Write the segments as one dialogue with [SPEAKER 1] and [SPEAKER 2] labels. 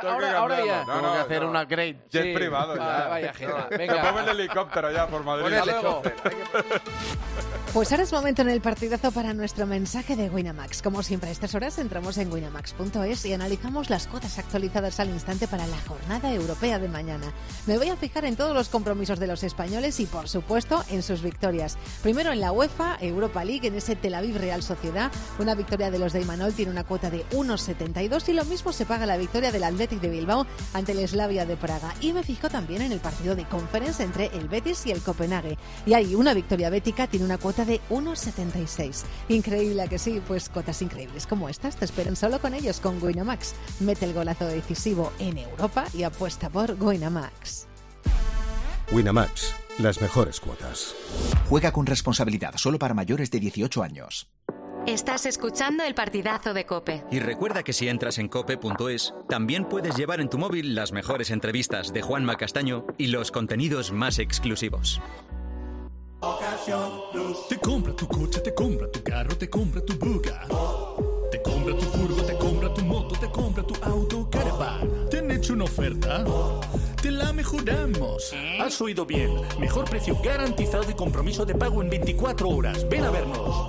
[SPEAKER 1] ahora ya.
[SPEAKER 2] Tengo que hacer un upgrade.
[SPEAKER 1] Jet privado ya.
[SPEAKER 2] Vaya,
[SPEAKER 1] Venga.
[SPEAKER 2] venga.
[SPEAKER 1] Te pongo el helicóptero ya por Madrid.
[SPEAKER 3] Pues ahora es momento en el partidazo para nuestro mensaje de Winamax. Como siempre a estas horas entramos en winamax.es y analizamos las cuotas actualizadas al instante para la jornada europea de mañana. Me voy a fijar en todos los compromisos de los españoles y, por supuesto, en sus victorias. Primero en la UEFA Europa League, en ese Tel Aviv Real Sociedad. Una victoria de los de Imanol tiene una cuota de 1,72 y lo mismo se paga la victoria del Athletic de Bilbao ante el Slavia de Praga. Y me fijo también en el partido de Conference entre el Betis y el Copenhague. Y hay una victoria bética, tiene una cuota de 1,76. Increíble, ¿a que sí? Pues cuotas increíbles como estas te esperan solo con ellos, con Winamax. Mete el golazo decisivo en Europa y apuesta por Winamax.
[SPEAKER 4] Winamax, las mejores cuotas.
[SPEAKER 5] Juega con responsabilidad, solo para mayores de 18 años.
[SPEAKER 6] Estás escuchando el partidazo de COPE.
[SPEAKER 7] Y recuerda que si entras en cope.es, también puedes llevar en tu móvil las mejores entrevistas de Juanma Castaño y los contenidos más exclusivos.
[SPEAKER 8] Te compra tu coche, te compra tu carro, te compra tu buga. Te compra tu furgo, te compra tu moto, te compra tu auto, caravan. ¿Te han hecho una oferta? Te la mejoramos. Has oído bien. Mejor precio garantizado y compromiso de pago en 24 horas. Ven a vernos.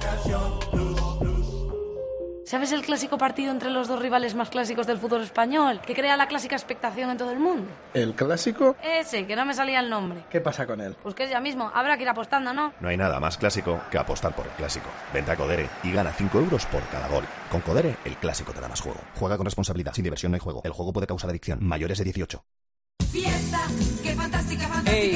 [SPEAKER 9] ¿Sabes el clásico partido entre los dos rivales más clásicos del fútbol español? Que crea la clásica expectación en todo el mundo.
[SPEAKER 10] ¿El clásico?
[SPEAKER 9] Ese, que no me salía el nombre.
[SPEAKER 10] ¿Qué pasa con él?
[SPEAKER 9] Pues que es ya mismo. Habrá que ir apostando, ¿no?
[SPEAKER 11] No hay nada más clásico que apostar por el clásico. Vente a Codere y gana 5 euros por cada gol. Con Codere, el clásico te da más juego. Juega con responsabilidad. Sin diversión no hay juego. El juego puede causar adicción. Mayores de 18.
[SPEAKER 12] Fiesta, qué fantástica,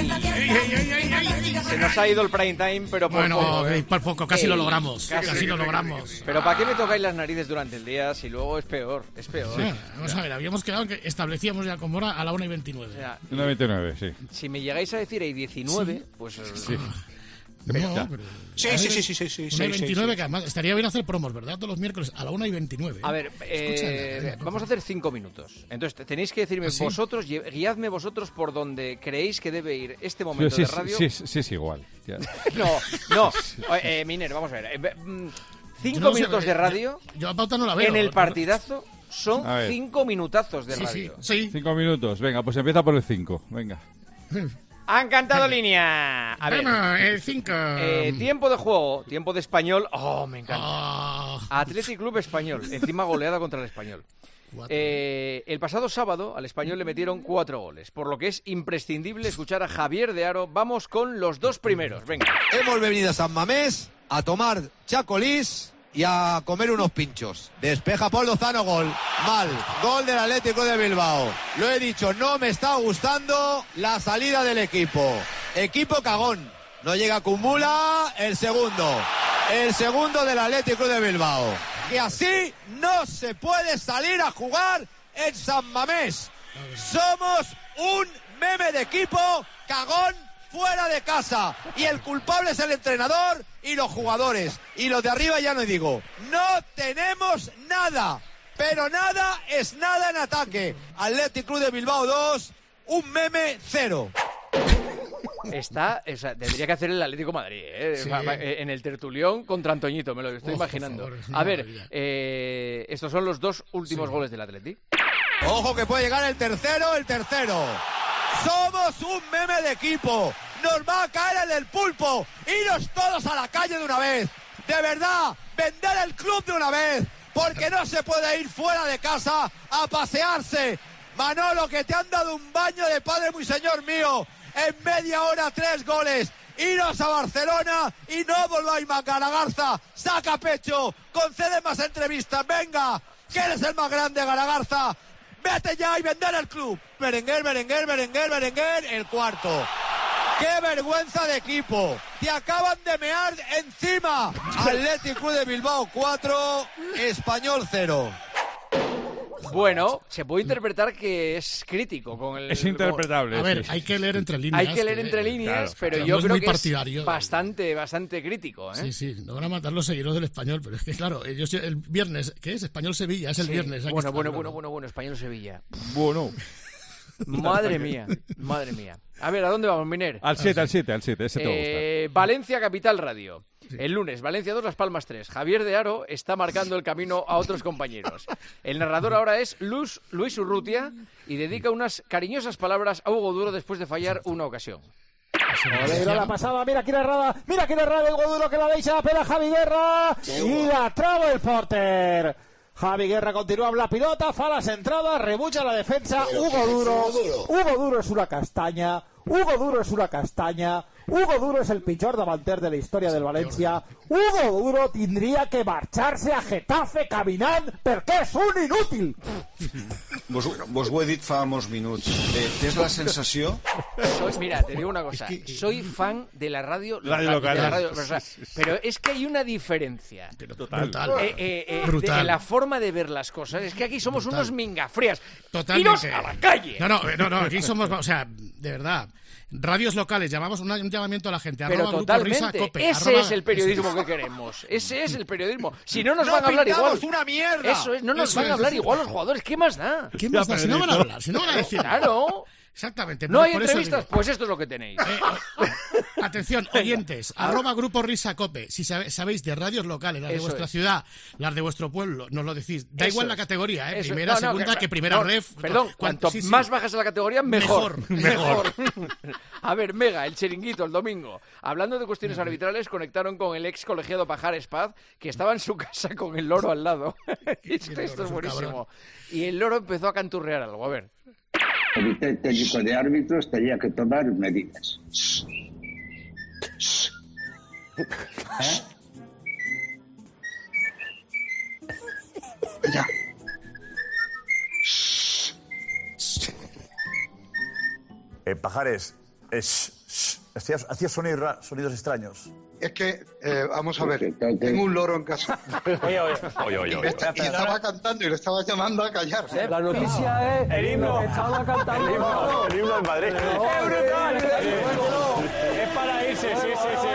[SPEAKER 2] Se nos ha ido el prime time, pero por poco.
[SPEAKER 13] Por poco, casi lo logramos. Casi lo logramos.
[SPEAKER 2] Pero ¿para qué me tocáis las narices durante el día si luego es peor? Es peor.
[SPEAKER 13] Sí, vamos a ver, habíamos quedado que establecíamos ya con hora a la 1:29.
[SPEAKER 1] 1:29, sí.
[SPEAKER 2] Si me llegáis a decir hay 19,
[SPEAKER 13] sí.
[SPEAKER 2] Pues...
[SPEAKER 1] Sí.
[SPEAKER 13] No, pero...
[SPEAKER 14] Sí.
[SPEAKER 13] 1:29, que además estaría bien hacer promos, ¿verdad? Todos los miércoles a la 1:29.
[SPEAKER 2] A ver, vamos a hacer 5 minutos. Entonces tenéis que decirme vosotros, guiadme vosotros por donde creéis que debe ir este momento de radio.
[SPEAKER 1] Sí, es igual.
[SPEAKER 2] No. Miner, vamos a ver. 5 minutos de radio.
[SPEAKER 13] Yo a pauta no la veo.
[SPEAKER 2] En el partidazo son 5 minutazos de radio.
[SPEAKER 13] Sí.
[SPEAKER 1] 5 minutos. Venga, pues empieza por el 5. Venga.
[SPEAKER 2] Han cantado línea. A ver.
[SPEAKER 13] El 5.
[SPEAKER 2] Tiempo de juego, tiempo de Español. Oh, me encanta. Athletic Club Español, encima goleada contra el Español. El pasado sábado al Español le metieron 4 goles, por lo que es imprescindible escuchar a Javier de Aro. Vamos con los 2 primeros. Venga.
[SPEAKER 15] Hemos venido a San Mamés a tomar chacolís y a comer unos pinchos. Despeja Paul Lozano, gol. Mal. Gol del Atlético de Bilbao. Lo he dicho, no me está gustando la salida del equipo. Equipo cagón. No llega Kumula, el segundo. El segundo del Atlético de Bilbao. Que así no se puede salir a jugar en San Mamés. Somos un meme de equipo cagón fuera de casa. Y el culpable es el entrenador y los jugadores. Y los de arriba ya no digo. No tenemos nada. Pero nada es nada en ataque. Athletic Club de Bilbao 2, un meme 0.
[SPEAKER 2] Debería que hacer el Atlético Madrid,
[SPEAKER 13] Sí.
[SPEAKER 2] En el tertulión contra Antoñito, me lo estoy imaginando.
[SPEAKER 13] Por favor,
[SPEAKER 2] a ver, estos son los 2 últimos goles del Atlético.
[SPEAKER 15] Ojo que puede llegar el tercero. Somos un meme de equipo. Nos va a caer el del pulpo. Iros todos a la calle de una vez. De verdad, vender el club de una vez. Porque no se puede ir fuera de casa a pasearse. Manolo, que te han dado un baño de padre muy señor mío. En media hora 3 goles. Iros a Barcelona y no volváis más. Garagarza, saca pecho. Concede más entrevistas. Venga, que eres el más grande, Garagarza. Vete ya y vender el club. Berenguer, el cuarto. ¡Qué vergüenza de equipo! ¡Te acaban de mear encima! Athletic Club de Bilbao 4, Español 0.
[SPEAKER 2] Bueno, se puede interpretar que es crítico con el...
[SPEAKER 1] Es interpretable.
[SPEAKER 13] A ver, hay que leer entre líneas.
[SPEAKER 2] Hay que leer entre líneas,
[SPEAKER 13] claro,
[SPEAKER 2] pero yo
[SPEAKER 13] no
[SPEAKER 2] creo
[SPEAKER 13] muy
[SPEAKER 2] que
[SPEAKER 13] partidario.
[SPEAKER 2] Es bastante crítico, ¿eh?
[SPEAKER 13] Sí, no van a matar los seguidores del Español, pero es que claro, ellos el viernes, ¿qué es? Español-Sevilla, es el viernes.
[SPEAKER 2] Bueno, Español-Sevilla.
[SPEAKER 1] Bueno.
[SPEAKER 2] Madre mía. A ver, ¿a dónde vamos, Miner?
[SPEAKER 1] Al 7, ese te gusta.
[SPEAKER 2] Valencia Capital Radio. El lunes, Valencia 2, Las Palmas 3. Javier de Haro está marcando el camino a otros compañeros. El narrador ahora es Luis Urrutia y dedica unas cariñosas palabras a Hugo Duro después de fallar una ocasión.
[SPEAKER 14] La pasada, mira quina errada de Hugo Duro que la deixa per a Javi Guerra i la trava el pòrter. Javi Guerra continua amb la pilota, fa la centrada, rebutja la defensa. Hugo Duro és una castanya. Hugo Duro és el pitjor davanter de la història del València. Hugo Duro tindria que marxar-se a Getafe caminant perquè és un inútil.
[SPEAKER 16] Vos ho he dit fa molts minuts. Tens la sensació...
[SPEAKER 2] Mira, te digo una cosa. Soy fan de la radio local. Pero es que hay una diferencia.
[SPEAKER 13] Brutal.
[SPEAKER 2] De la forma de ver las cosas. Es que aquí somos unos mingafrías.
[SPEAKER 13] Totalmente.
[SPEAKER 2] ¡Iros a la calle!
[SPEAKER 13] No, aquí somos... O sea, de verdad... Radios locales, llamamos un llamamiento a la gente.
[SPEAKER 2] Pero totalmente, ese es el periodismo que queremos. Ese es el periodismo. Si no nos van a hablar igual.
[SPEAKER 15] ¡Una mierda!
[SPEAKER 2] Eso es, no nos van a hablar igual los jugadores. ¿Qué más da?
[SPEAKER 13] ¿Qué más da? Si no van a hablar, si no van a decir.
[SPEAKER 2] Claro.
[SPEAKER 13] Exactamente.
[SPEAKER 2] No hay entrevistas, pues esto es lo que tenéis.
[SPEAKER 13] Atención, oyentes, @Grupo Risa Cope. Si sabéis de radios locales, las de vuestra ciudad, las de vuestro pueblo, nos lo decís. Da igual la categoría, primera, segunda, que primera ref.
[SPEAKER 2] Perdón, cuanto más bajas en la categoría, mejor. A ver, Mega, el chiringuito, el domingo. Hablando de cuestiones arbitrales, conectaron con el ex colegiado Pajares Paz, que estaba en su casa con el loro al lado. Esto es buenísimo. Y el loro empezó a canturrear algo, a ver.
[SPEAKER 17] El Comité Técnico de Árbitros tenía que tomar medidas. Ya.
[SPEAKER 18] Pajares, hacías sonidos extraños.
[SPEAKER 19] Es que, vamos a ver, tengo un loro en casa.
[SPEAKER 18] Oye.
[SPEAKER 19] Y estaba cantando y le estaba llamando a callar.
[SPEAKER 14] La noticia es...
[SPEAKER 18] El himno.
[SPEAKER 14] Estaba cantando.
[SPEAKER 18] El himno del Madrid.
[SPEAKER 14] ¡Es brutal!
[SPEAKER 18] Es para irse, sí.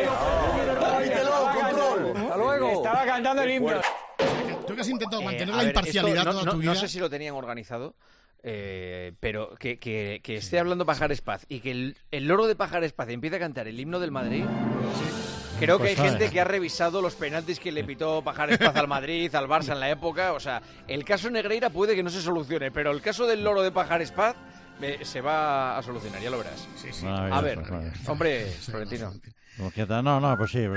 [SPEAKER 14] Hasta luego.
[SPEAKER 18] Estaba cantando el himno.
[SPEAKER 13] Tú que has intentado mantener la imparcialidad toda tu vida.
[SPEAKER 2] No sé si lo tenían organizado. Pero que esté hablando Pajares Paz y que el loro de Pajares Paz empiece a cantar el himno del Madrid. Creo que hay gente que ha revisado los penaltis que le pitó Pajares Paz al Madrid, al Barça en la época. O sea, el caso Negreira puede que no se solucione, pero el caso del loro de Pajares Paz se va a solucionar, ya lo verás.
[SPEAKER 13] Sí.
[SPEAKER 2] A ver, hombre, Florentino.
[SPEAKER 20] No, pues sí.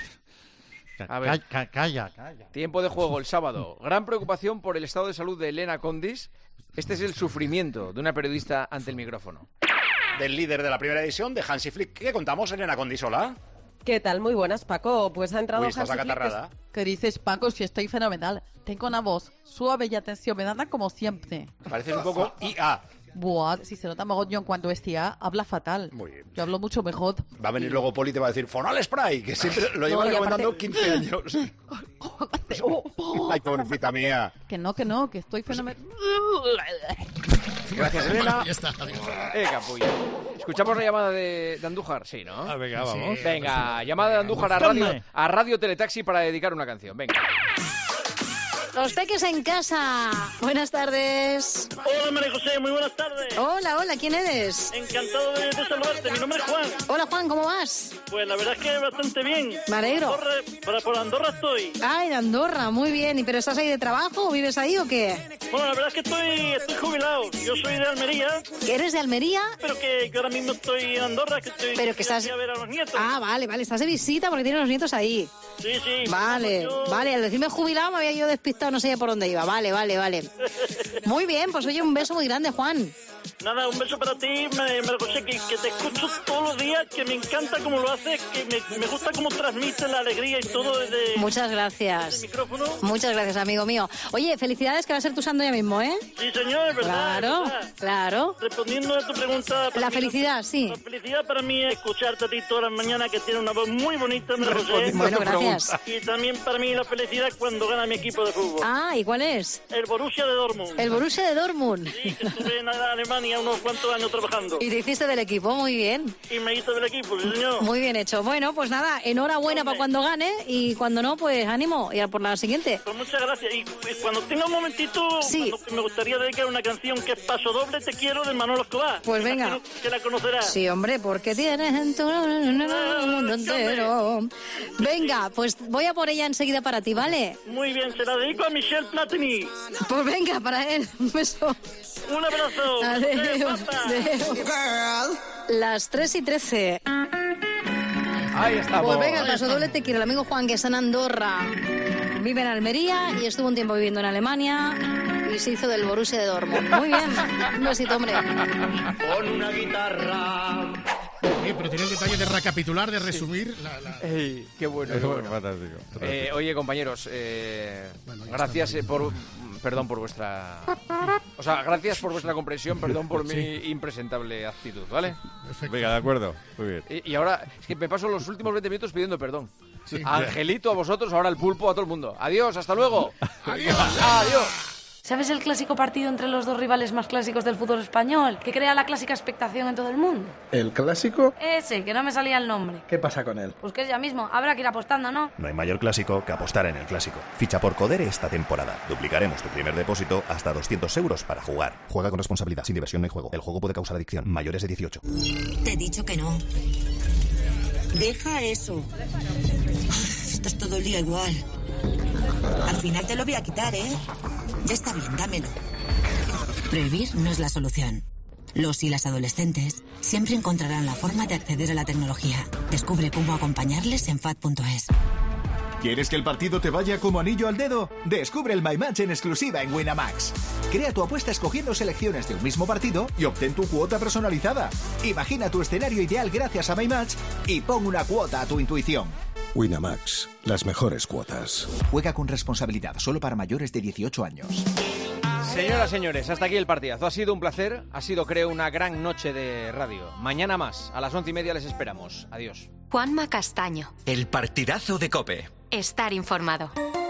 [SPEAKER 2] A ver.
[SPEAKER 20] Calla.
[SPEAKER 2] Tiempo de juego el sábado. Gran preocupación por el estado de salud de Elena Condis. Este es el sufrimiento de una periodista ante el micrófono.
[SPEAKER 21] Del líder de la primera edición, de Hansi Flick. ¿Qué contamos, Elena Condis? Hola.
[SPEAKER 22] ¿Qué tal? Muy buenas, Paco. Pues ha entrado
[SPEAKER 21] Hansi Flick.
[SPEAKER 22] ¿Qué dices, Paco? Si estoy fenomenal. Tengo una voz suave y atencionada como siempre.
[SPEAKER 21] Pareces un poco IA.
[SPEAKER 22] Buah, si se nota mogollón cuando es tía, habla fatal.
[SPEAKER 21] Muy bien.
[SPEAKER 22] Yo hablo mucho mejor.
[SPEAKER 21] Va a venir luego Poli y te va a decir Fonal Spray, que siempre lo lleva recomendando aparte... 15 años. Ay, pobrecita mía.
[SPEAKER 22] Que no, que estoy fenomenal.
[SPEAKER 2] Gracias, Elena.
[SPEAKER 13] Ya está,
[SPEAKER 2] capullo. ¿Escuchamos la llamada de Andújar? Sí, ¿no?
[SPEAKER 1] Venga, vamos.
[SPEAKER 2] Sí, venga, llamada de Andújar a Radio Teletaxi para dedicar una canción. Venga.
[SPEAKER 3] Los peques en casa. Buenas tardes.
[SPEAKER 23] Hola, María José, muy buenas tardes.
[SPEAKER 3] Hola, ¿quién eres?
[SPEAKER 23] Encantado de saludarte, mi nombre es Juan.
[SPEAKER 3] Hola, Juan, ¿cómo vas?
[SPEAKER 23] Pues la verdad es que bastante bien.
[SPEAKER 3] Me alegro.
[SPEAKER 23] Por Andorra estoy.
[SPEAKER 3] Ay, de Andorra, muy bien. ¿Y pero estás ahí de trabajo o vives ahí o qué?
[SPEAKER 23] Bueno, la verdad es que estoy jubilado. Yo soy de Almería.
[SPEAKER 3] ¿Eres de Almería?
[SPEAKER 23] Pero que ahora mismo estoy en Andorra, que estás... a ver a los nietos.
[SPEAKER 3] Ah, vale, estás de visita porque tienes los nietos ahí.
[SPEAKER 23] Sí.
[SPEAKER 3] Vale, al decirme jubilado me había yo despistado, no sé por dónde iba. Vale. Muy bien, pues oye, un beso muy grande, Juan.
[SPEAKER 23] Nada, un beso para ti, María José, que te escucho todos los días, que me encanta cómo lo haces, que me gusta cómo transmites la alegría y todo desde...
[SPEAKER 3] Muchas gracias.
[SPEAKER 23] El micrófono.
[SPEAKER 3] Muchas gracias, amigo mío. Oye, felicidades, que va a ser tu santo ya mismo, ¿eh?
[SPEAKER 23] Sí, señor, es verdad.
[SPEAKER 3] Claro.
[SPEAKER 23] Respondiendo a tu pregunta...
[SPEAKER 3] La felicidad, sí.
[SPEAKER 23] La felicidad para mí es escucharte a ti todas las mañanas, que tiene una voz muy bonita, María José.
[SPEAKER 3] Bueno, gracias.
[SPEAKER 23] Y también para mí la felicidad cuando gana mi equipo de fútbol.
[SPEAKER 3] Ah, ¿y cuál es?
[SPEAKER 23] El Borussia de Dortmund.
[SPEAKER 3] El Borussia de Dortmund.
[SPEAKER 23] Sí, que estuve en Alemania Alemania unos cuantos años trabajando.
[SPEAKER 9] Y te hiciste del equipo, muy bien.
[SPEAKER 23] Y me hice del equipo, sí, señor.
[SPEAKER 9] Muy bien hecho. Bueno, pues nada, enhorabuena para cuando gane y cuando no, pues ánimo. Y a por la siguiente.
[SPEAKER 23] Pues muchas gracias. Y cuando tenga un momentito, me gustaría dedicar una canción que es Paso Doble, Te Quiero, de Manolo Escobar.
[SPEAKER 9] Pues venga.
[SPEAKER 23] Que la conocerás.
[SPEAKER 9] Sí, hombre, porque tienes en tu mundo entero. Venga, pues voy a por ella enseguida para ti, ¿vale?
[SPEAKER 23] Muy bien, se la dedico a Michel Platini.
[SPEAKER 9] Pues venga, para él. Un beso.
[SPEAKER 23] Un abrazo.
[SPEAKER 9] Adiós. Las 3:13.
[SPEAKER 2] Ahí estamos.
[SPEAKER 9] Pues venga, el Paso Doble Te Quiero. El amigo Juan, que está en Andorra, vive en Almería y estuvo un tiempo viviendo en Alemania y se hizo del Borussia de Dortmund. Muy bien. Un besito, hombre.
[SPEAKER 18] Con una guitarra.
[SPEAKER 13] Pero tiene el detalle de recapitular, de resumir.
[SPEAKER 2] Ey, qué bueno.
[SPEAKER 1] Qué bueno. Fantástico.
[SPEAKER 2] Oye, compañeros, gracias perdón por vuestra... O sea, gracias por vuestra comprensión, perdón por mi impresentable actitud, ¿vale?
[SPEAKER 1] Perfecto. Venga, de acuerdo. Muy bien.
[SPEAKER 2] Y ahora, es que me paso los últimos 20 minutos pidiendo perdón.
[SPEAKER 1] Sí.
[SPEAKER 2] A Angelito, a vosotros, ahora al Pulpo, a todo el mundo. Adiós, hasta luego.
[SPEAKER 13] Adiós.
[SPEAKER 2] Adiós.
[SPEAKER 9] ¿Sabes el clásico partido entre los dos rivales más clásicos del fútbol español? Que crea la clásica expectación en todo el mundo.
[SPEAKER 10] ¿El clásico?
[SPEAKER 9] Ese, que no me salía el nombre.
[SPEAKER 10] ¿Qué pasa con él?
[SPEAKER 9] Pues que es ya mismo, habrá que ir apostando, ¿no?
[SPEAKER 11] No hay mayor clásico que apostar en el clásico. Ficha por Codere esta temporada. Duplicaremos tu primer depósito hasta 200 euros para jugar. Juega con responsabilidad, sin diversión no hay juego. El juego puede causar adicción. Mayores de 18.
[SPEAKER 4] Te he dicho que no. Deja eso. Estás todo el día igual. Al final te lo voy a quitar, ¿eh? Ya está bien, dámelo. Prohibir no es la solución. Los y las adolescentes siempre encontrarán la forma de acceder a la tecnología. Descubre cómo acompañarles en FAD.es.
[SPEAKER 5] ¿Quieres que el partido te vaya como anillo al dedo? Descubre el My Match en exclusiva en Winamax. Crea tu apuesta escogiendo selecciones de un mismo partido y obtén tu cuota personalizada. Imagina tu escenario ideal gracias a My Match y pon una cuota a tu intuición.
[SPEAKER 6] Winamax, las mejores cuotas.
[SPEAKER 5] Juega con responsabilidad, solo para mayores de 18 años.
[SPEAKER 2] Señoras, señores, hasta aquí el partidazo. Ha sido un placer, ha sido, creo, una gran noche de radio. Mañana más, a las 11:30 les esperamos. Adiós.
[SPEAKER 24] Juanma Castaño.
[SPEAKER 7] El partidazo de COPE.
[SPEAKER 24] Estar informado.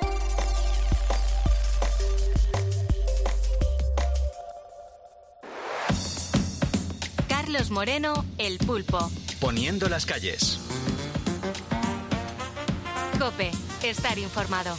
[SPEAKER 24] Carlos Moreno, El Pulpo.
[SPEAKER 7] Poniendo las calles.
[SPEAKER 24] COPE. Estar informado.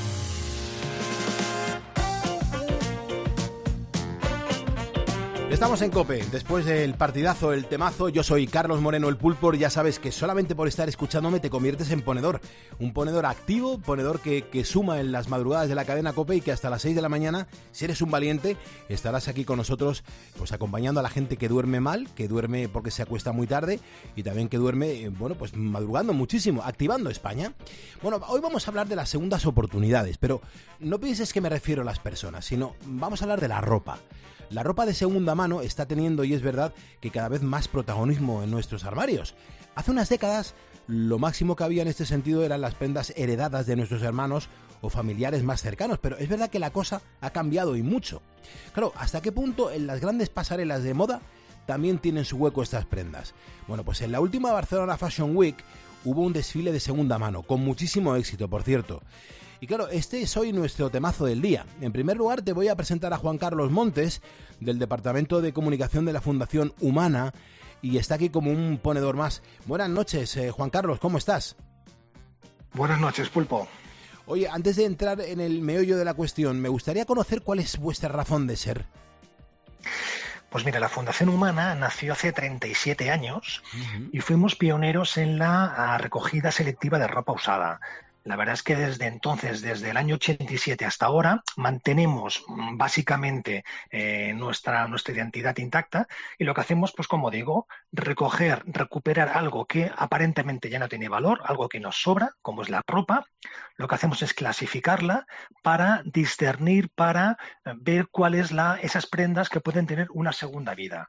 [SPEAKER 25] Estamos en COPE, después del partidazo, el temazo. Yo soy Carlos Moreno, el Pulpo. Ya sabes que solamente por estar escuchándome te conviertes en ponedor. Un ponedor activo, ponedor que suma en las madrugadas de la cadena COPE y que hasta las 6 de la mañana, si eres un valiente, estarás aquí con nosotros, pues acompañando a la gente que duerme mal, que duerme porque se acuesta muy tarde y también que duerme, pues madrugando muchísimo, activando España. Bueno, hoy vamos a hablar de las segundas oportunidades, pero no pienses que me refiero a las personas, sino vamos a hablar de la ropa. La ropa de segunda mano está teniendo, y es verdad, que cada vez más protagonismo en nuestros armarios. Hace unas décadas, lo máximo que había en este sentido eran las prendas heredadas de nuestros hermanos o familiares más cercanos, pero es verdad que la cosa ha cambiado y mucho. Claro, ¿hasta qué punto en las grandes pasarelas de moda también tienen su hueco estas prendas? Bueno, pues en la última Barcelona Fashion Week hubo un desfile de segunda mano, con muchísimo éxito, por cierto. Y claro, este es hoy nuestro temazo del día. En primer lugar, te voy a presentar a Juan Carlos Montes, del Departamento de Comunicación de la Fundación Humana, y está aquí como un ponedor más. Buenas noches, Juan Carlos, ¿cómo estás?
[SPEAKER 26] Buenas noches, Pulpo.
[SPEAKER 25] Oye, antes de entrar en el meollo de la cuestión, me gustaría conocer cuál es vuestra razón de ser.
[SPEAKER 26] Pues mira, la Fundación Humana nació hace 37 años y fuimos pioneros en la recogida selectiva de ropa usada. La verdad es que desde entonces, desde el año 87 hasta ahora, mantenemos básicamente nuestra identidad intacta y lo que hacemos, pues como digo, recuperar algo que aparentemente ya no tiene valor, algo que nos sobra, como es la ropa. Lo que hacemos es clasificarla para discernir, para ver cuáles esas prendas que pueden tener una segunda vida.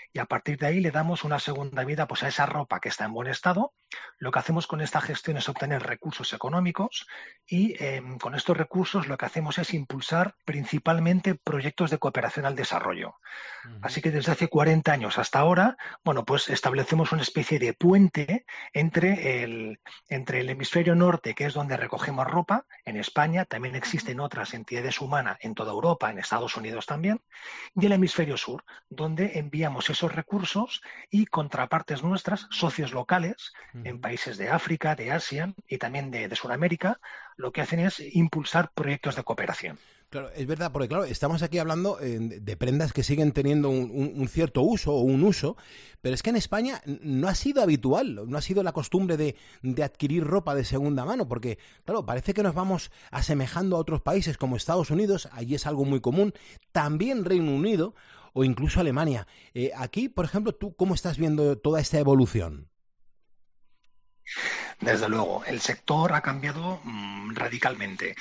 [SPEAKER 26] y a partir de ahí le damos una segunda vida pues a esa ropa que está en buen estado. Lo que hacemos con esta gestión es obtener recursos económicos y con estos recursos lo que hacemos es impulsar principalmente proyectos de cooperación al desarrollo. Así que desde hace 40 años hasta ahora, bueno, pues establecemos una especie de puente entre el hemisferio norte, que es donde recogemos ropa, en España, también existen otras entidades humanas en toda Europa, en Estados Unidos también, y el hemisferio sur, donde enviamos esos recursos y contrapartes nuestras, socios locales, en países de África, de Asia y también de Sudamérica, lo que hacen es impulsar proyectos de cooperación.
[SPEAKER 25] Claro, es verdad, porque claro, estamos aquí hablando de prendas que siguen teniendo un cierto uso o un uso, pero es que en España no ha sido habitual, no ha sido la costumbre de adquirir ropa de segunda mano, porque claro, parece que nos vamos asemejando a otros países como Estados Unidos, allí es algo muy común, también Reino Unido o incluso Alemania. Aquí, por ejemplo, ¿tú cómo estás viendo toda esta evolución?
[SPEAKER 26] Desde luego, el sector ha cambiado radicalmente.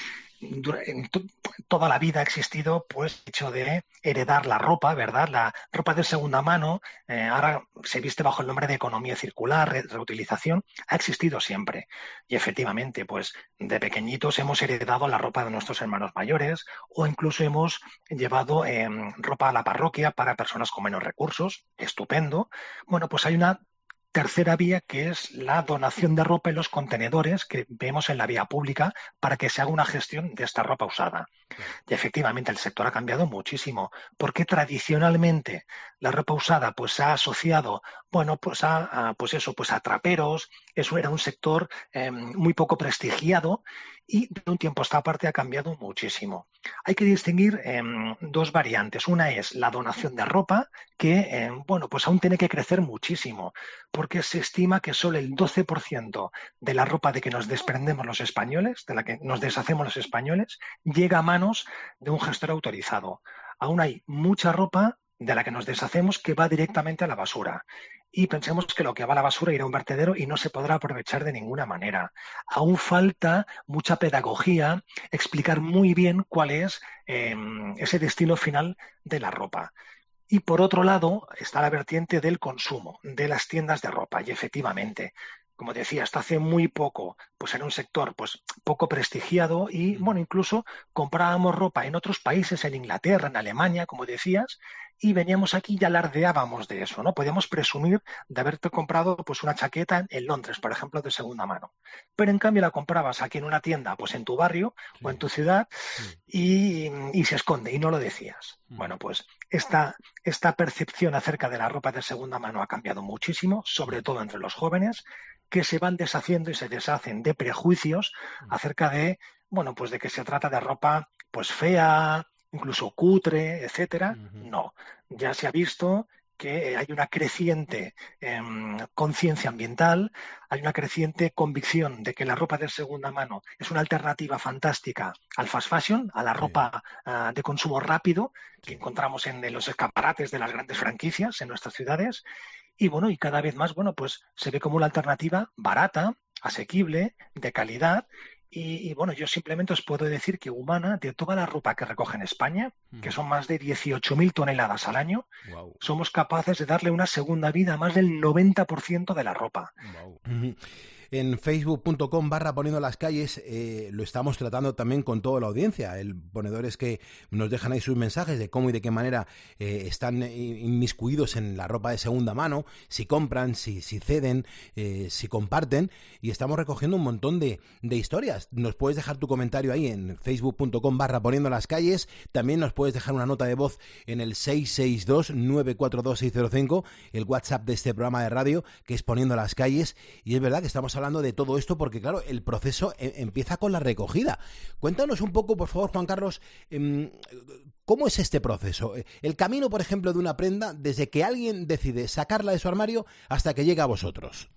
[SPEAKER 26] Toda la vida ha existido pues el hecho de heredar la ropa, ¿verdad? La ropa de segunda mano, ahora se viste bajo el nombre de economía circular, reutilización, ha existido siempre. Y efectivamente, pues de pequeñitos hemos heredado la ropa de nuestros hermanos mayores o incluso hemos llevado ropa a la parroquia para personas con menos recursos, estupendo. Bueno, pues hay una tercera vía, que es la donación de ropa en los contenedores que vemos en la vía pública para que se haga una gestión de esta ropa usada. Y efectivamente el sector ha cambiado muchísimo, porque tradicionalmente la ropa usada pues se ha asociado, bueno, pues a traperos. Eso era un sector muy poco prestigiado y de un tiempo a esta parte ha cambiado muchísimo. Hay que distinguir dos variantes. Una es la donación de ropa, que pues aún tiene que crecer muchísimo, porque se estima que solo el 12% de la ropa de que nos desprendemos los españoles, de la que nos deshacemos los españoles, llega a manos de un gestor autorizado. Aún hay mucha ropa de la que nos deshacemos que va directamente a la basura. Y pensemos que lo que va a la basura irá a un vertedero y no se podrá aprovechar de ninguna manera. Aún falta mucha pedagogía, explicar muy bien cuál es ese destino final de la ropa. Y por otro lado está la vertiente del consumo, de las tiendas de ropa. Y efectivamente, como decía, hasta hace muy poco, pues era un sector pues poco prestigiado y, bueno, incluso comprábamos ropa en otros países, en Inglaterra, en Alemania, como decías, y veníamos aquí y alardeábamos de eso, ¿no? Podíamos presumir de haberte comprado pues una chaqueta en Londres, por ejemplo, de segunda mano. Pero en cambio la comprabas aquí en una tienda, pues en tu barrio o en tu ciudad y se esconde y no lo decías. Bueno, pues esta percepción acerca de la ropa de segunda mano ha cambiado muchísimo, sobre todo entre los jóvenes, que se van deshaciendo y se deshacen de prejuicios acerca de, bueno, pues de que se trata de ropa pues fea, incluso cutre, etcétera. No, ya se ha visto que hay una creciente conciencia ambiental, hay una creciente convicción de que la ropa de segunda mano es una alternativa fantástica al fast fashion, a la ropa de consumo rápido que encontramos en los escaparates de las grandes franquicias en nuestras ciudades. Y bueno, y cada vez más, bueno, pues se ve como una alternativa barata, asequible, de calidad. Y bueno, yo simplemente os puedo decir que Humana, de toda la ropa que recoge en España, que son más de 18.000 toneladas al año, somos capaces de darle una segunda vida a más del 90% de la ropa.
[SPEAKER 25] En facebook.com/poniendo las calles lo estamos tratando también con toda la audiencia. El ponedor es que nos dejan ahí sus mensajes de cómo y de qué manera están inmiscuidos en la ropa de segunda mano, si compran, si ceden, si comparten, y estamos recogiendo un montón de historias. Nos puedes dejar tu comentario ahí en facebook.com/poniendo las calles. También nos puedes dejar una nota de voz en el 662-942-605, el WhatsApp de este programa de radio, que es Poniendo las Calles. Y es verdad que estamos hablando de todo esto porque, claro, el proceso empieza con la recogida. Cuéntanos un poco, por favor, Juan Carlos, ¿cómo es este proceso? El camino, por ejemplo, de una prenda desde que alguien decide sacarla de su armario hasta que llega a vosotros.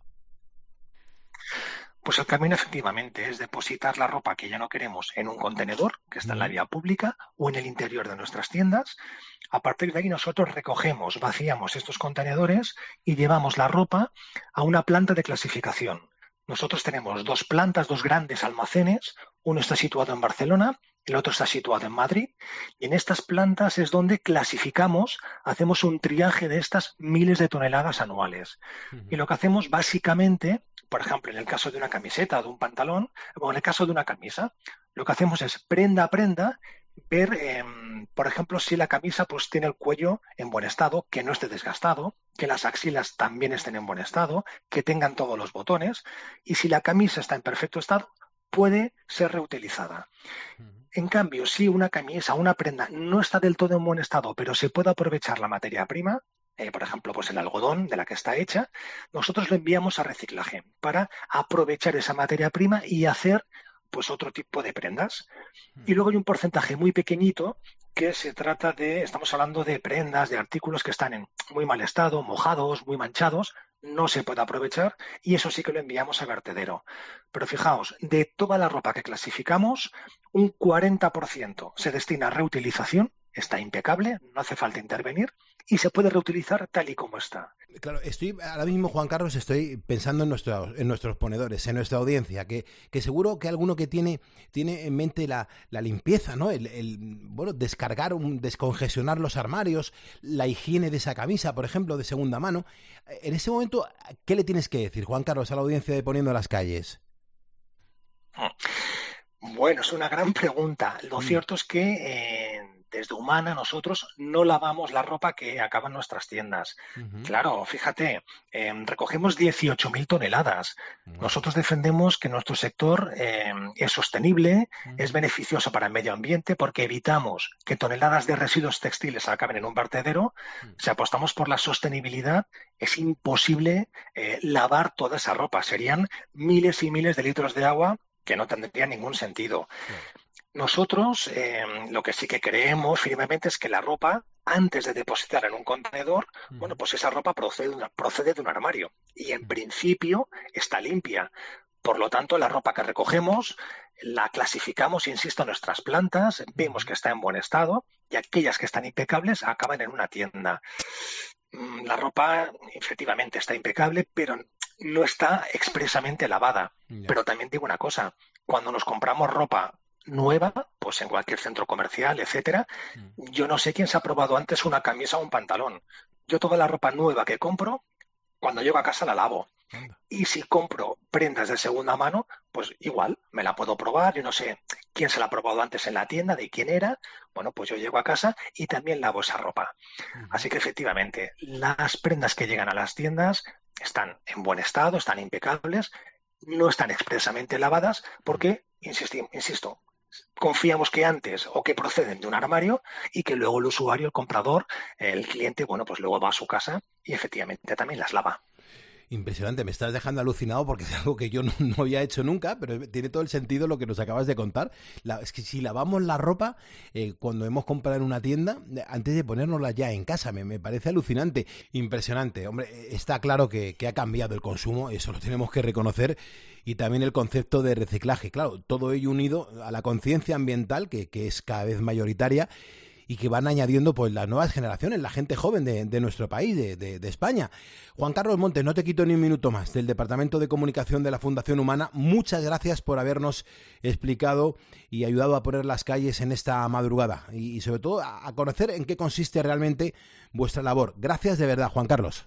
[SPEAKER 26] Pues el camino efectivamente es depositar la ropa que ya no queremos en un contenedor que está en la vía pública o en el interior de nuestras tiendas. A partir de ahí nosotros recogemos, vaciamos estos contenedores y llevamos la ropa a una planta de clasificación. Nosotros tenemos dos plantas, dos grandes almacenes. Uno está situado en Barcelona el otro está situado en Madrid, y en estas plantas es donde clasificamos, hacemos un triaje de estas miles de toneladas anuales. Y lo que hacemos básicamente, por ejemplo, en el caso de una camiseta o de un pantalón, o en el caso de una camisa, lo que hacemos es prenda a prenda ver, por ejemplo, si la camisa pues tiene el cuello en buen estado, que no esté desgastado, que las axilas también estén en buen estado, que tengan todos los botones, y si la camisa está en perfecto estado, puede ser reutilizada. En cambio, si una camisa, una prenda no está del todo en buen estado, pero se puede aprovechar la materia prima, por ejemplo, pues el algodón de la que está hecha, nosotros lo enviamos a reciclaje para aprovechar esa materia prima y hacer pues otro tipo de prendas. Y luego hay un porcentaje muy pequeñito que se trata de, estamos hablando de prendas, de artículos que están en muy mal estado, mojados, muy manchados, no se puede aprovechar y eso sí que lo enviamos a vertedero. Pero fijaos, de toda la ropa que clasificamos, un 40% se destina a reutilización, está impecable, no hace falta intervenir y se puede reutilizar tal y como está.
[SPEAKER 25] Claro, ahora mismo, Juan Carlos, estoy pensando en nuestros ponedores, en nuestra audiencia, que seguro que alguno que tiene en mente la limpieza, ¿no? Bueno, descongestionar los armarios, la higiene de esa camisa, por ejemplo, de segunda mano. En ese momento, ¿qué le tienes que decir, Juan Carlos, a la audiencia de Poniendo las Calles?
[SPEAKER 26] Bueno, es una gran pregunta. Lo cierto es que desde Humana nosotros no lavamos la ropa que acaba en nuestras tiendas. Claro, fíjate, recogemos 18.000 toneladas. Nosotros defendemos que nuestro sector es sostenible, es beneficioso para el medio ambiente porque evitamos que toneladas de residuos textiles acaben en un vertedero. Si apostamos por la sostenibilidad, es imposible lavar toda esa ropa. Serían miles y miles de litros de agua que no tendría ningún sentido. Nosotros lo que sí que creemos firmemente es que la ropa, antes de depositar en un contenedor, bueno, pues esa ropa procede de un armario y en principio está limpia. Por lo tanto, la ropa que recogemos la clasificamos, insisto, en nuestras plantas, vemos que está en buen estado y aquellas que están impecables acaban en una tienda. La ropa efectivamente está impecable, pero no está expresamente lavada. Pero también digo una cosa, cuando nos compramos ropa nueva, pues en cualquier centro comercial, etcétera, yo no sé quién se ha probado antes una camisa o un pantalón. Yo toda la ropa nueva que compro, cuando llego a casa la lavo. Y si compro prendas de segunda mano, pues igual, me la puedo probar, yo no sé quién se la ha probado antes en la tienda, de quién era, bueno, pues yo llego a casa y también lavo esa ropa. Así que efectivamente, las prendas que llegan a las tiendas están en buen estado, están impecables, no están expresamente lavadas porque, insisto, confiamos que antes o que proceden de un armario y que luego el usuario, el comprador, el cliente, bueno, pues luego va a su casa y efectivamente también las lava.
[SPEAKER 25] Impresionante, me estás dejando alucinado porque es algo que yo no había hecho nunca, pero tiene todo el sentido lo que nos acabas de contar. Es que si lavamos la ropa cuando hemos comprado en una tienda, antes de ponérnosla ya en casa, me parece alucinante, impresionante. Hombre, está claro que ha cambiado el consumo, eso lo tenemos que reconocer, y también el concepto de reciclaje. Claro, todo ello unido a la conciencia ambiental, que es cada vez mayoritaria, y que van añadiendo pues las nuevas generaciones, la gente joven de nuestro país, de España. Juan Carlos Montes, no te quito ni un minuto más, del Departamento de Comunicación de la Fundación Humana. Muchas gracias por habernos explicado y ayudado a poner las calles en esta madrugada y sobre todo a conocer en qué consiste realmente vuestra labor. Gracias de verdad, Juan Carlos.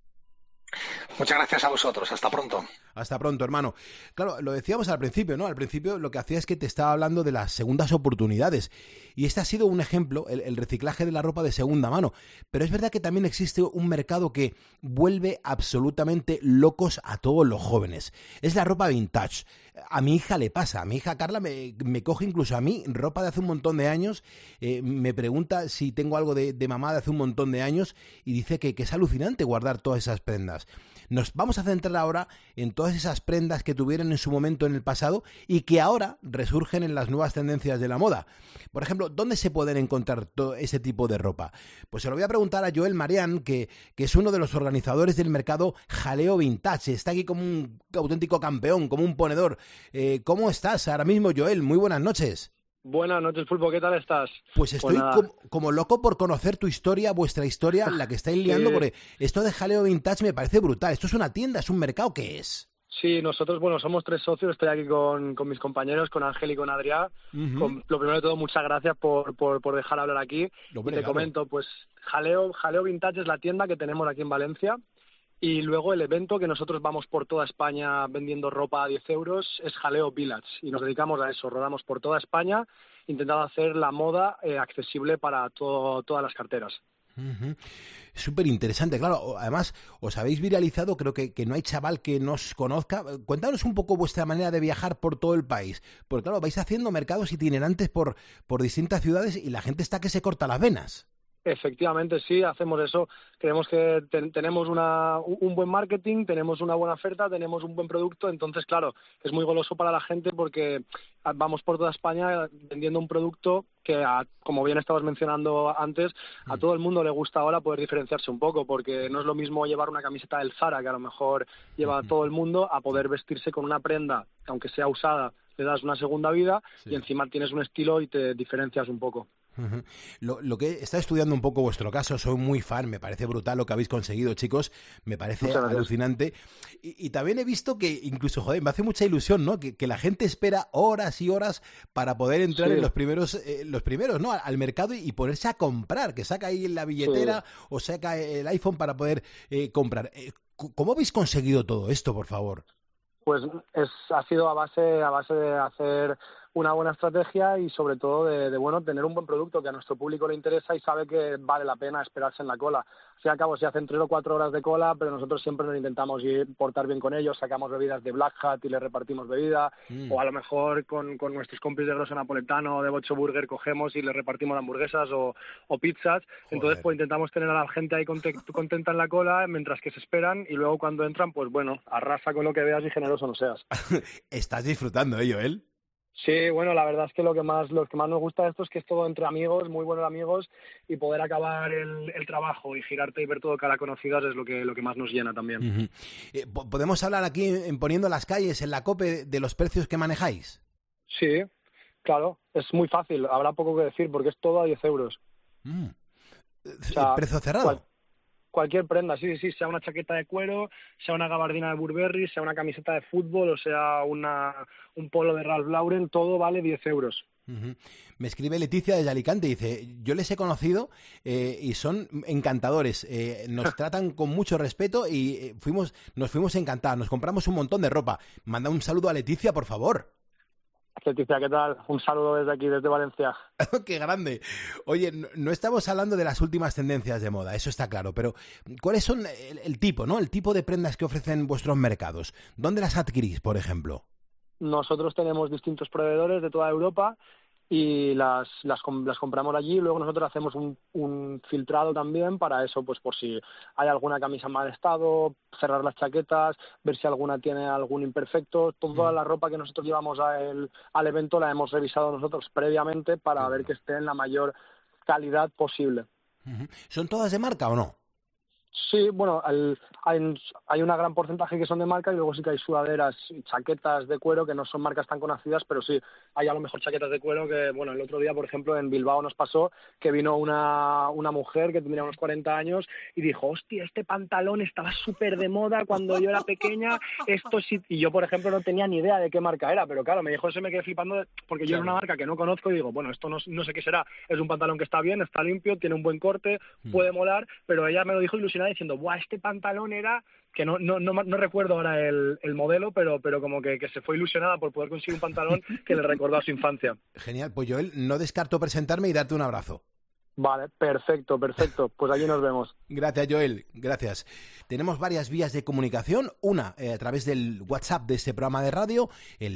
[SPEAKER 26] Muchas gracias a vosotros. Hasta pronto.
[SPEAKER 25] Hasta pronto, hermano. Claro, lo decíamos al principio, ¿no? Al principio lo que hacía es que te estaba hablando de las segundas oportunidades. Y este ha sido un ejemplo, el reciclaje de la ropa de segunda mano. Pero es verdad que también existe un mercado que vuelve absolutamente locos a todos los jóvenes. Es la ropa vintage. A mi hija le pasa, a mi hija Carla me coge incluso a mí ropa de hace un montón de años, me pregunta si tengo algo de mamá de hace un montón de años y dice que es alucinante guardar todas esas prendas. Nos vamos a centrar ahora en todas esas prendas que tuvieron en su momento en el pasado y que ahora resurgen en las nuevas tendencias de la moda. Por ejemplo, ¿dónde se pueden encontrar todo ese tipo de ropa? Pues se lo voy a preguntar a Joel Marián, que es uno de los organizadores del mercado Jaleo Vintage. Está aquí como un auténtico campeón, como un ponedor. ¿Cómo estás ahora mismo, Joel? Muy buenas noches.
[SPEAKER 8] Buenas noches, Pulpo, ¿qué tal estás?
[SPEAKER 25] Pues estoy como loco por conocer tu historia, vuestra historia, la que estáis liando, porque esto de Jaleo Vintage me parece brutal. ¿Esto es una tienda, es un mercado? ¿Qué es?
[SPEAKER 8] Sí, nosotros, bueno, somos 3 socios, estoy aquí con mis compañeros, con Ángel y con Adrián. Lo primero de todo, muchas gracias por dejar hablar aquí.
[SPEAKER 25] Hombre,
[SPEAKER 8] y te comento, pues Jaleo Vintage es la tienda que tenemos aquí en Valencia. Y luego el evento que nosotros vamos por toda España vendiendo ropa a 10 euros es Jaleo Village. Y nos dedicamos a eso, rodamos por toda España intentando hacer la moda accesible para todas las carteras.
[SPEAKER 25] Súper interesante, claro. Además, os habéis viralizado, creo que no hay chaval que nos conozca. Cuéntanos un poco vuestra manera de viajar por todo el país. Porque claro, vais haciendo mercados itinerantes por distintas ciudades y la gente está que se corta las venas.
[SPEAKER 8] Efectivamente, sí, hacemos eso. Creemos que tenemos un buen marketing, tenemos una buena oferta, tenemos un buen producto. Entonces, claro, es muy goloso para la gente porque vamos por toda España vendiendo un producto que, como bien estabas mencionando antes, a todo el mundo le gusta ahora poder diferenciarse un poco, porque no es lo mismo llevar una camiseta del Zara, que a lo mejor lleva todo el mundo, a poder vestirse con una prenda, aunque sea usada, le das una segunda vida y encima tienes un estilo y te diferencias un poco.
[SPEAKER 25] Lo que está estudiando un poco vuestro caso, soy muy fan, me parece brutal lo que habéis conseguido, chicos, me parece alucinante. Y también he visto que incluso, joder, me hace mucha ilusión, ¿no? Que la gente espera horas y horas para poder entrar en los primeros, ¿no? Al mercado y ponerse a comprar, que saca ahí la billetera o saca el iPhone para poder comprar. ¿Cómo habéis conseguido todo esto, por favor?
[SPEAKER 8] Pues ha sido a base de hacer una buena estrategia y sobre todo de tener un buen producto que a nuestro público le interesa y sabe que vale la pena esperarse en la cola. Al fin y al cabo se hacen 3 o 4 horas de cola, pero nosotros siempre nos intentamos portar bien con ellos, sacamos bebidas de Black Hat y les repartimos bebida, o a lo mejor con nuestros compis de Grosso Napoletano o de Bocho Burger cogemos y les repartimos hamburguesas o pizzas. Entonces pues intentamos tener a la gente ahí contenta en la cola mientras que se esperan y luego cuando entran, pues bueno, arrasa con lo que veas y generoso no seas.
[SPEAKER 25] ¿Estás disfrutando, Joel?
[SPEAKER 8] Sí, bueno, la verdad es que lo que más nos gusta de esto es que es todo entre amigos, muy buenos amigos, y poder acabar el trabajo y girarte y ver todo cara conocidas es lo que más nos llena también.
[SPEAKER 25] ¿Podemos hablar aquí en Poniendo las Calles, en la COPE, de los precios que manejáis?
[SPEAKER 8] Sí, claro, es muy fácil, habrá poco que decir porque es todo a 10 euros.
[SPEAKER 25] O sea, ¿precio cerrado?
[SPEAKER 8] Cualquier prenda, sí, sea una chaqueta de cuero, sea una gabardina de Burberry, sea una camiseta de fútbol o sea un polo de Ralph Lauren, todo vale 10 euros.
[SPEAKER 25] Me escribe Leticia desde Alicante, dice, yo les he conocido y son encantadores, nos tratan con mucho respeto y nos fuimos encantados, nos compramos un montón de ropa. Manda un saludo a Leticia, por favor.
[SPEAKER 8] Leticia, ¿qué tal? Un saludo desde aquí, desde Valencia.
[SPEAKER 25] ¡Qué grande! Oye, no estamos hablando de las últimas tendencias de moda, eso está claro, pero ¿cuáles son el tipo, ¿no? El tipo de prendas que ofrecen vuestros mercados? ¿Dónde las adquirís, por ejemplo?
[SPEAKER 8] Nosotros tenemos distintos proveedores de toda Europa y las compramos allí y luego nosotros hacemos un filtrado también para eso, pues por si hay alguna camisa en mal estado, cerrar las chaquetas, ver si alguna tiene algún imperfecto. Toda la ropa que nosotros llevamos al evento la hemos revisado nosotros previamente para ver que esté en la mayor calidad posible.
[SPEAKER 25] ¿Son todas de marca o no?
[SPEAKER 8] Sí, bueno, hay una gran porcentaje que son de marca y luego sí que hay sudaderas y chaquetas de cuero que no son marcas tan conocidas, pero sí, hay a lo mejor chaquetas de cuero que, bueno, el otro día, por ejemplo, en Bilbao nos pasó que vino una mujer que tendría unos 40 años y dijo, hostia, este pantalón estaba súper de moda cuando yo era pequeña, esto sí, y yo, por ejemplo, no tenía ni idea de qué marca era, pero claro, me dijo eso y me quedé flipando porque yo era una marca que no conozco y digo, bueno, esto no sé qué será, es un pantalón que está bien, está limpio, tiene un buen corte, puede molar, pero ella me lo dijo ilusionada diciendo, ¡buah, este pantalón era... que no recuerdo ahora el modelo, pero como que se fue ilusionada por poder conseguir un pantalón que le recordó a su infancia.
[SPEAKER 25] Genial, pues Joel, no descarto presentarme y darte un abrazo.
[SPEAKER 8] Vale, perfecto, pues allí nos vemos.
[SPEAKER 25] Gracias, Joel, gracias. Tenemos varias vías de comunicación, una a través del WhatsApp de este programa de radio, el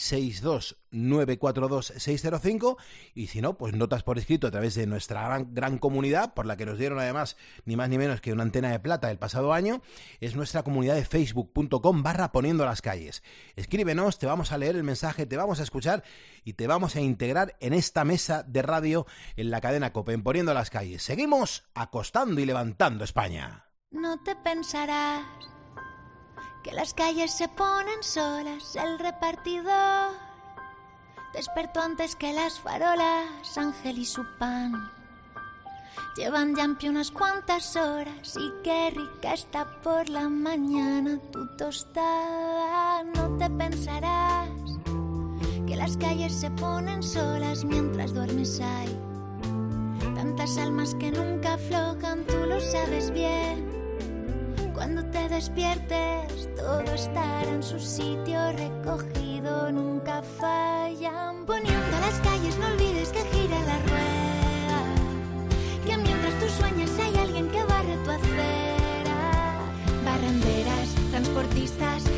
[SPEAKER 25] 662-942-605, y si no, pues notas por escrito a través de nuestra gran comunidad, por la que nos dieron además ni más ni menos que una antena de plata el pasado año, es nuestra comunidad de facebook.com/poniendo las calles. Escríbenos, te vamos a leer el mensaje, te vamos a escuchar y te vamos a integrar en esta mesa de radio en la cadena COPE, en Poniendo las Calles. Seguimos acostando y levantando España.
[SPEAKER 12] No te pensarás que las calles se ponen solas, el repartidor despertó antes que las farolas, Ángel y su pan Llevan ya unas cuantas horas y qué rica está por la mañana tu tostada. No te pensarás que las calles se ponen solas mientras duermes. Hay tantas almas que nunca aflojan, tú lo sabes bien. Cuando te despiertes todo estará en su sitio recogido, nunca fallan. Poniendo las calles no olvides que gira la rueda, que mientras tú sueñas hay alguien que barre tu acera. Barrenderas, transportistas,